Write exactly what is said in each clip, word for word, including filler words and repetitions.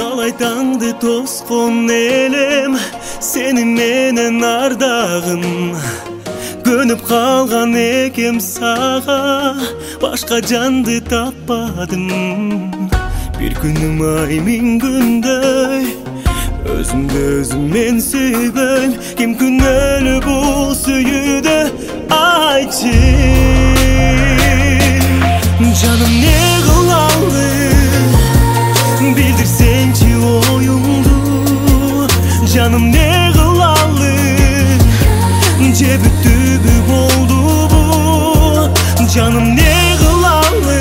талай таңды тоскон элем, сени менен ардагым. Көнүп калган экем сага, башка жанды таппадым. Бир күнүм ай миң күндөй, өзүмдү өзүм мен сүйбөйм. Ким күнөөлүү бул сүйүүдө, айтчы. Жаным не кылалы, билдирсеңчи оюңду. Жаным не кылалы, же бүттүбү болдубу? Жаным не кылалы,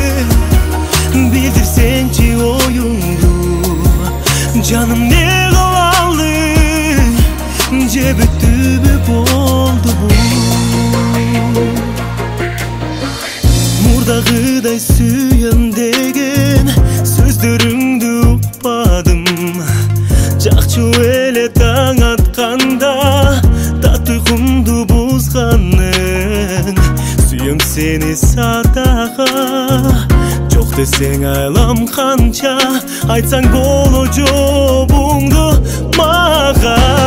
билдирсеңчи оюңду. Жаным не кылалы, же бүттүбү болдубу? Мурдагыдай сүйөм деген сөздөрүңдү укпадым. Жакчу эле таң атканда тат уйкумду бузганың. Сүйөм сени садага, жок десең айлам канча. Айтсаң боло жообуңду мага.